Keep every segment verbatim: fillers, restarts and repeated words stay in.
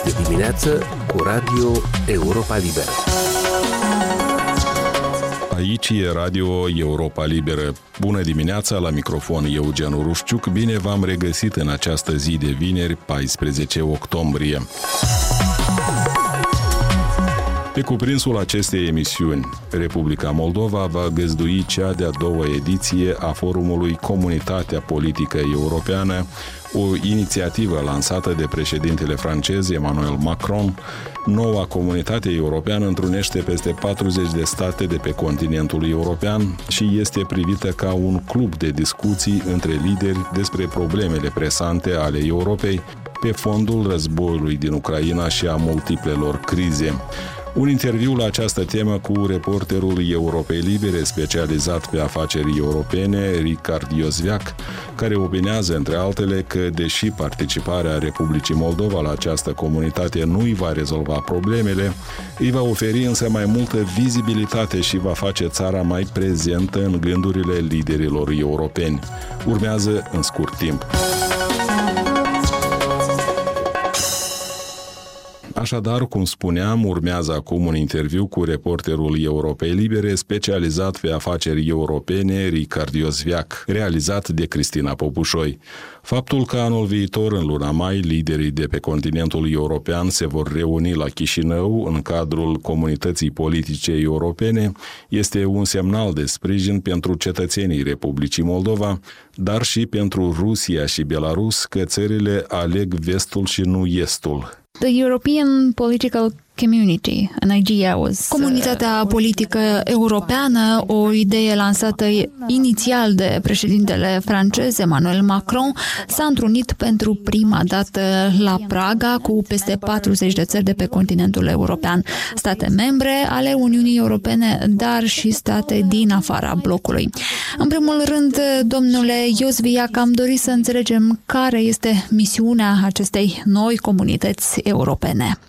de dimineață cu Radio Europa Liberă. Aici e Radio Europa Liberă. Bună dimineața, la microfon Eugen Urușciuc. Bine v-am regăsit în această zi de vineri, paisprezece octombrie. Pe cuprinsul acestei emisiuni, Republica Moldova va găzdui cea de-a doua ediție a forumului Comunitatea Politică Europeană, o inițiativă lansată de președintele francez Emmanuel Macron. Noua comunitate europeană întrunește peste patruzeci de state de pe continentul european și este privită ca un club de discuții între lideri despre problemele presante ale Europei pe fondul războiului din Ucraina și a multiplelor crize. Un interviu la această temă cu reporterul Europei Libere, specializat pe afaceri europene, Richard Iosveac, care opinează, între altele, că, deși participarea Republicii Moldova la această comunitate nu îi va rezolva problemele, îi va oferi însă mai multă vizibilitate și va face țara mai prezentă în gândurile liderilor europeni. Urmează în scurt timp. Așadar, cum spuneam, urmează acum un interviu cu reporterul Europei Libere, specializat pe afaceri europene, Richard Iosveac, realizat de Cristina Popușoi. Faptul că anul viitor, în luna mai, liderii de pe continentul european se vor reuni la Chișinău în cadrul comunității politice europene este un semnal de sprijin pentru cetățenii Republicii Moldova, dar și pentru Rusia și Belarus, că țările aleg vestul și nu estul. The European political community, an idea was... Comunitatea politică europeană, o idee lansată inițial de președintele francez Emmanuel Macron, s-a întrunit pentru prima dată la Praga cu peste patruzeci de țări de pe continentul european, state membre ale Uniunii Europene, dar și state din afara blocului. În primul rând, domnule Iosveac, am dorit să înțelegem care este misiunea acestei noi comunități europene.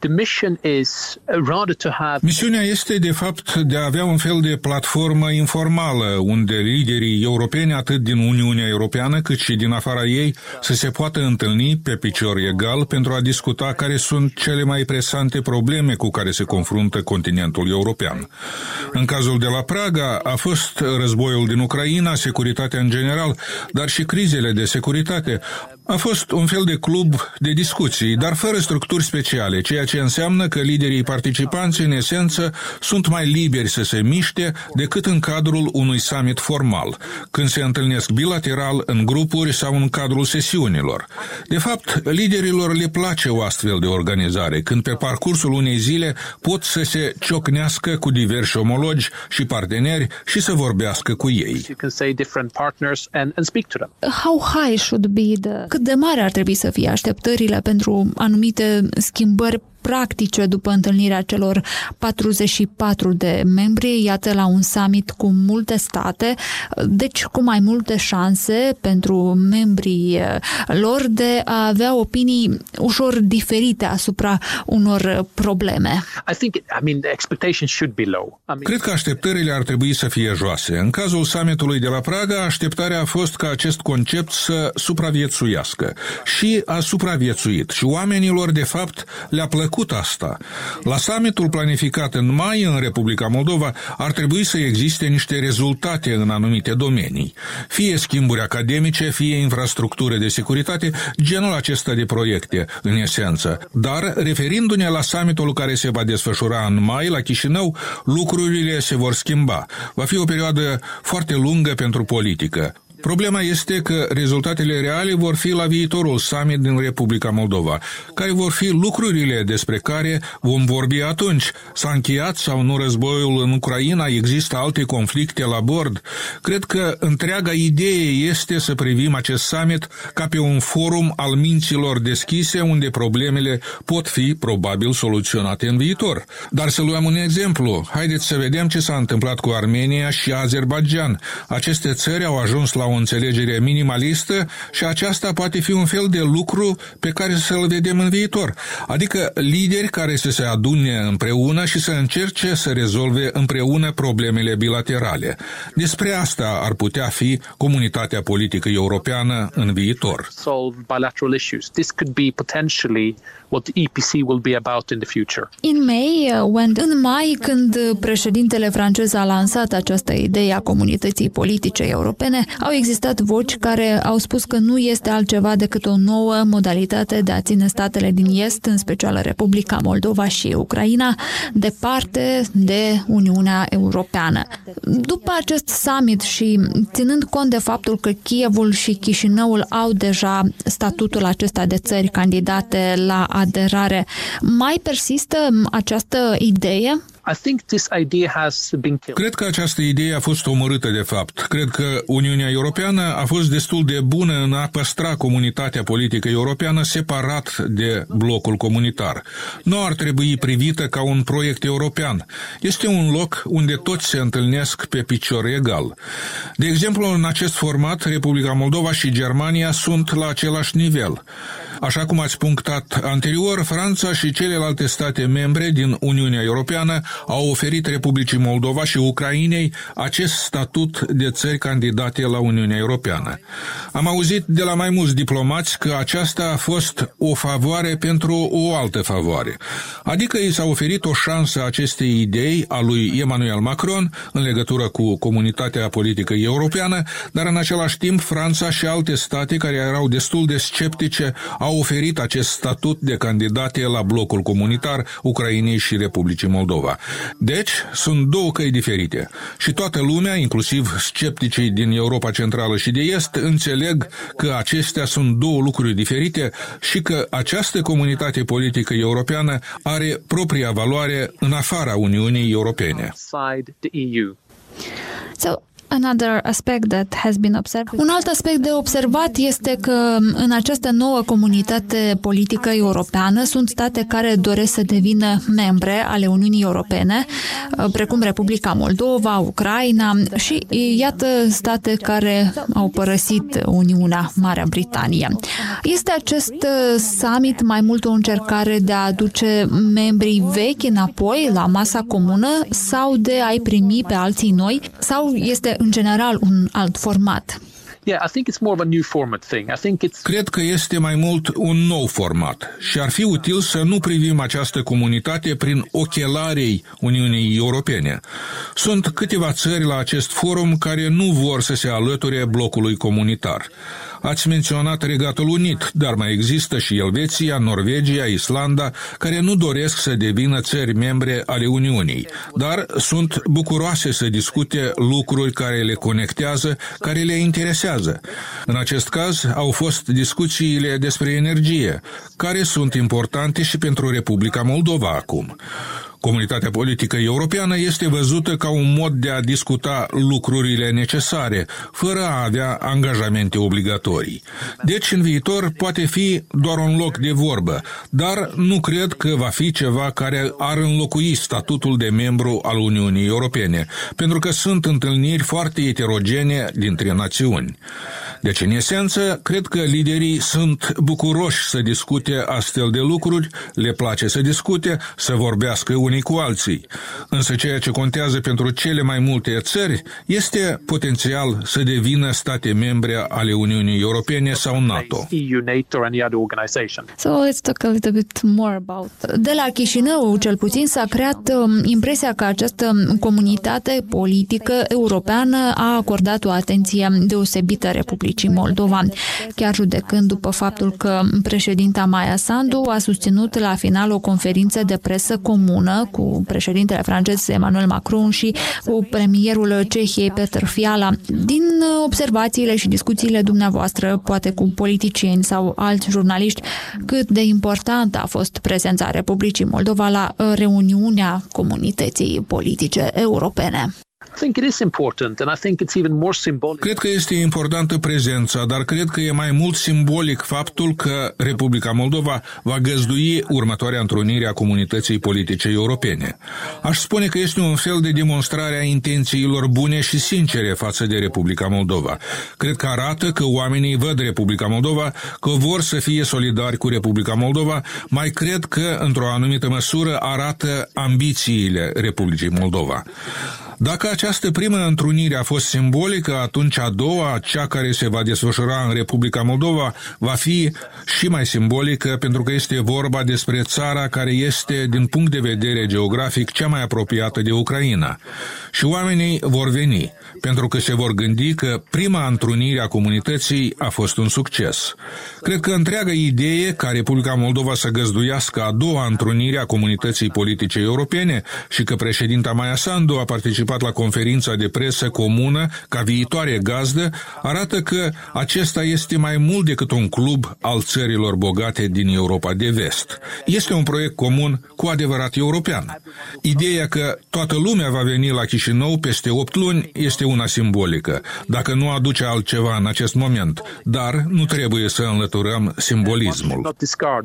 Misiunea este, de fapt, de a avea un fel de platformă informală, unde liderii europeni, atât din Uniunea Europeană, cât și din afara ei, să se poată întâlni pe picior egal pentru a discuta care sunt cele mai presante probleme cu care se confruntă continentul european. În cazul de la Praga a fost războiul din Ucraina, securitatea în general, dar și crizele de securitate. A fost un fel de club de discuții, dar fără structuri speciale, ceea ce înseamnă că liderii participanți, în esență, sunt mai liberi să se miște decât în cadrul unui summit formal, când se întâlnesc bilateral, în grupuri sau în cadrul sesiunilor. De fapt, liderilor le place o astfel de organizare, când pe parcursul unei zile pot să se ciocnească cu diversi omologi și parteneri și să vorbească cu ei. How high should be the... Cât de mare ar trebui să fie așteptările pentru anumite schimbări practice după întâlnirea celor patruzeci și patru de membri, iată, la un summit cu multe state, deci cu mai multe șanse pentru membrii lor de a avea opinii ușor diferite asupra unor probleme. Cred că așteptările ar trebui să fie joase. În cazul summitului de la Praga, așteptarea a fost ca acest concept să supraviețuiască. Și a supraviețuit. Și oamenilor, de fapt, le-a plăcut asta. La summitul planificat în mai în Republica Moldova ar trebui să existe niște rezultate în anumite domenii. Fie schimburi academice, fie infrastructură de securitate, genul acesta de proiecte, în esență. Dar, referindu-ne la summitul care se va desfășura în mai la Chișinău, lucrurile se vor schimba. Va fi o perioadă foarte lungă pentru politică. Problema este că rezultatele reale vor fi la viitorul summit din Republica Moldova, care vor fi lucrurile despre care vom vorbi atunci. S-a încheiat sau nu războiul în Ucraina, există alte conflicte la bord. Cred că întreaga idee este să privim acest summit ca pe un forum al minților deschise, unde problemele pot fi probabil soluționate în viitor. Dar să luăm un exemplu. Haideți să vedem ce s-a întâmplat cu Armenia și Azerbaidjan. Aceste țări au ajuns la un o înțelegere minimalistă și aceasta poate fi un fel de lucru pe care să-l vedem în viitor. Adică lideri care să se adune împreună și să încerce să rezolve împreună problemele bilaterale. Despre asta ar putea fi comunitatea politică europeană în viitor. Solve bilateral issues. This could be potentially what the E P C will be about in the future. In May, when, în mai, când președintele francez a lansat această idee a comunității politice europene, au existat voci care au spus că nu este altceva decât o nouă modalitate de a ține statele din Est, în special Republica Moldova și Ucraina, departe de Uniunea Europeană. După acest summit și ținând cont de faptul că Kievul și Chișinăul au deja statutul acesta de țări candidate la aderare, mai persistă această idee? I think this idea has been killed. Cred că această idee a fost omorâtă de fapt. Cred că Uniunea Europeană a fost destul de bună în a păstra comunitatea politică europeană separat de blocul comunitar. Nu ar trebui privită ca un proiect european. Este un loc unde toți se întâlnesc pe picior egal. De exemplu, în acest format, Republica Moldova și Germania sunt la același nivel. Așa cum ați punctat anterior, Franța și celelalte state membre din Uniunea Europeană au oferit Republicii Moldova și Ucrainei acest statut de țări candidate la Uniunea Europeană. Am auzit de la mai mulți diplomați că aceasta a fost o favoare pentru o altă favoare. Adică i s-a oferit o șansă acestei idei a lui Emmanuel Macron în legătură cu comunitatea politică europeană, dar în același timp Franța și alte state care erau destul de sceptice au oferit acest statut de candidate la blocul comunitar Ucrainei și Republicii Moldova. Deci, sunt două căi diferite. Și toată lumea, inclusiv scepticii din Europa Centrală și de Est, înțeleg că acestea sunt două lucruri diferite și că această comunitate politică europeană are propria valoare în afara Uniunii Europene. So, Another aspect that has been observed. Un alt aspect de observat este că în această nouă comunitate politică europeană sunt state care doresc să devină membre ale Uniunii Europene, precum Republica Moldova, Ucraina și iată state care au părăsit Uniunea, Marea Britanie. Este acest summit mai mult o încercare de a aduce membrii vechi înapoi la masa comună sau de a-i primi pe alții noi sau este în general un alt format? Yeah, I think it's more of a new format thing. I think it's Cred că este mai mult un nou format și ar fi util să nu privim această comunitate prin ochelarii Uniunii Europene. Sunt câteva țări la acest forum care nu vor să se alăture blocului comunitar. Ați menționat Regatul Unit, dar mai există și Elveția, Norvegia, Islanda, care nu doresc să devină țări membre ale Uniunii, dar sunt bucuroase să discute lucruri care le conectează, care le interesează. În acest caz au fost discuțiile despre energie, care sunt importante și pentru Republica Moldova acum. Comunitatea politică europeană este văzută ca un mod de a discuta lucrurile necesare, fără a avea angajamente obligatorii. Deci, în viitor, poate fi doar un loc de vorbă, dar nu cred că va fi ceva care ar înlocui statutul de membru al Uniunii Europene, pentru că sunt întâlniri foarte eterogene dintre națiuni. Deci, în esență, cred că liderii sunt bucuroși să discute astfel de lucruri, le place să discute, să vorbească unii cu alții. Însă ceea ce contează pentru cele mai multe țări este potențial să devină state membre ale Uniunii Europene sau NATO. So let's talk a little bit more about. De la Chișinău, cel puțin, s-a creat impresia că această comunitate politică europeană a acordat o atenție deosebită Republicii Moldova, chiar judecând după faptul că președinta Maia Sandu a susținut la final o conferință de presă comună cu președintele francez Emmanuel Macron și cu premierul Cehiei Peter Fiala. Din observațiile și discuțiile dumneavoastră, poate cu politicieni sau alți jurnaliști, cât de importantă a fost prezența Republicii Moldova la reuniunea comunității politice europene? I think it is important, and I think it's even more symbolic. Cred că este importantă prezența, dar cred că e mai mult simbolic faptul că Republica Moldova va găzdui următoarea întrunire a comunității politice europene. Aș spune că este un fel de demonstrare a intențiilor bune și sincere față de Republica Moldova. Cred că arată că oamenii văd Republica Moldova, că vor să fie solidari cu Republica Moldova, mai cred că, într-o anumită măsură, arată ambițiile Republicii Moldova. Dacă această primă întrunire a fost simbolică, atunci a doua, cea care se va desfășura în Republica Moldova, va fi și mai simbolică, pentru că este vorba despre țara care este, din punct de vedere geografic, cea mai apropiată de Ucraina. Și oamenii vor veni, pentru că se vor gândi că prima întrunire a comunității a fost un succes. Cred că întreaga idee ca Republica Moldova să găzduiască a doua întrunire a comunității politice europene și că președinta Maia Sandu a participat la conferința de presă comună ca viitoare gazdă, arată că acesta este mai mult decât un club al țărilor bogate din Europa de Vest. Este un proiect comun cu adevărat european. Ideea că toată lumea va veni la Chișinău peste opt luni este una simbolică, dacă nu aduce altceva în acest moment, dar nu trebuie să înlăturăm simbolismul.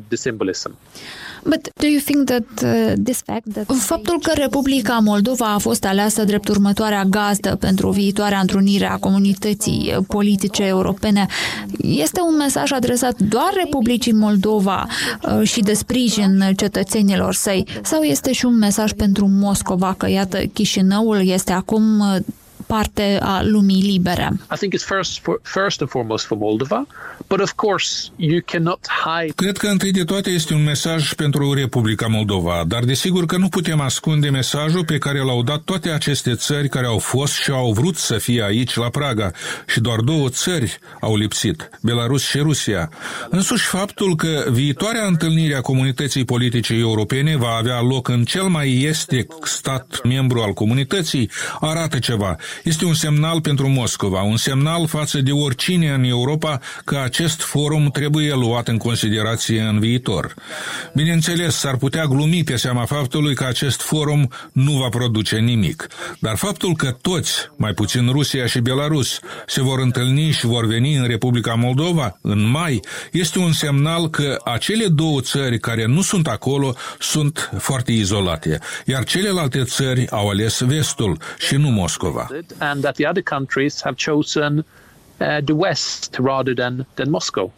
But do you think that uh, this fact that faptul că Republica Moldova a fost aleasă drept următoarea gazdă pentru viitoarea întrunire a comunității politice europene este un mesaj adresat doar Republicii Moldova uh, și de sprijin cetățenilor săi, sau este și un mesaj pentru Moscova că, iată, Chișinăul este acum uh, parte a lumii libere? I think it's first for, first and foremost for Moldova, but of course you cannot hide. Cred că întâi de toate este un mesaj pentru Republica Moldova, dar desigur că nu putem ascunde mesajul pe care l-au dat toate aceste țări care au fost și au vrut să fie aici la Praga și doar două țări au lipsit, Belarus și Rusia. Însuși faptul că viitoarea întâlnire a comunității politice europene va avea loc în cel mai estic stat membru al comunității arată ceva. Este un semnal pentru Moscova, un semnal față de oricine în Europa că acest forum trebuie luat în considerație în viitor. Bineînțeles, s-ar putea glumi pe seama faptului că acest forum nu va produce nimic, dar faptul că toți, mai puțin Rusia și Belarus, se vor întâlni și vor veni în Republica Moldova în mai, este un semnal că acele două țări care nu sunt acolo sunt foarte izolate, iar celelalte țări au ales vestul și nu Moscova. And that the other countries have chosen uh, the West rather than, than Moscow.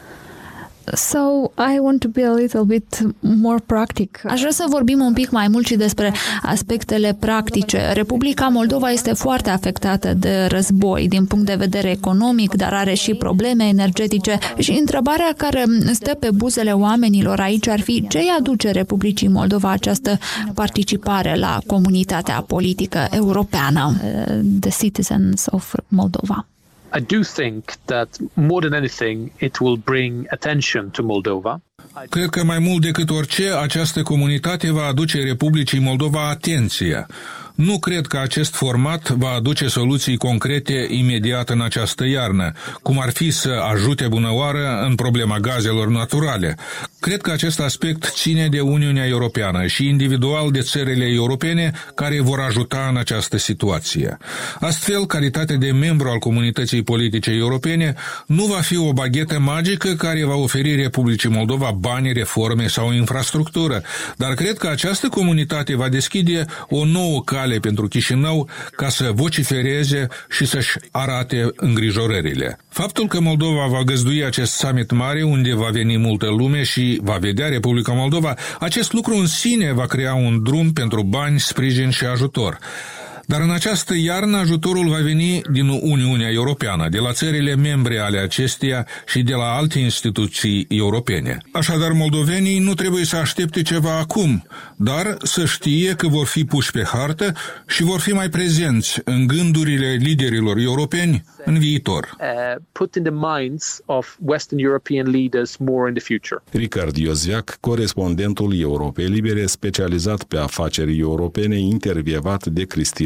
So, I want to be a little bit more practic. Aș vrea să vorbim un pic mai mult și despre aspectele practice. Republica Moldova este foarte afectată de război din punct de vedere economic, dar are și probleme energetice. Și întrebarea care stă pe buzele oamenilor aici ar fi: ce îi aduce Republicii Moldova această participare la comunitatea politică europeană? The citizens of Moldova. I do think that more than anything it will bring attention to Moldova. Cred că mai mult decât orice, această comunitate va aduce Republicii Moldova atenție. Nu cred că acest format va aduce soluții concrete imediat în această iarnă, cum ar fi să ajute bunăoară în problema gazelor naturale. Cred că acest aspect ține de Uniunea Europeană și individual de țările europene care vor ajuta în această situație. Astfel, calitatea de membru al comunității politice europene nu va fi o baghetă magică care va oferi Republicii Moldova bani, reforme sau infrastructură, dar cred că această comunitate va deschide o nouă cale pentru Chișinău ca să vocifereze și să-și arate îngrijorările. Faptul că Moldova va găzdui acest summit mare unde va veni multă lume și va vedea Republica Moldova, acest lucru în sine va crea un drum pentru bani, sprijin și ajutor. Dar în această iarnă ajutorul va veni din Uniunea Europeană, de la țările membre ale acesteia și de la alte instituții europene. Așadar, moldovenii nu trebuie să aștepte ceva acum, dar să știe că vor fi puși pe hartă și vor fi mai prezenți în gândurile liderilor europeni în viitor. Uh, put in the minds of Western European leaders more in the future. Ricard Iosviac, corespondentul Europei Libere, specializat pe afaceri europene, intervievat de Cristina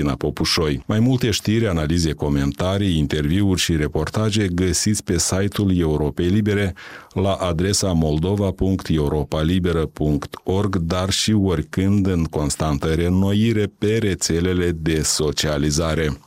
Cristina Popușoi. Mai multe știri, analize, comentarii, interviuri și reportaje găsiți pe site-ul Europei Libere la adresa moldova punct europa liberă punct org, dar și oricând în constantă reînnoire pe rețelele de socializare.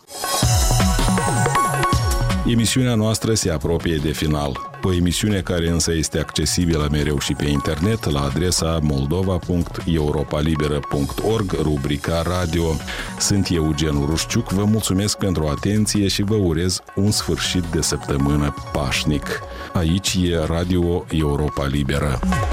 Emisiunea noastră se apropie de final. O emisiune care însă este accesibilă mereu și pe internet la adresa moldova punct europa liberă punct org, rubrica radio. Sunt Eugen Rușciuc, vă mulțumesc pentru atenție și vă urez un sfârșit de săptămână pașnic. Aici e Radio Europa Liberă.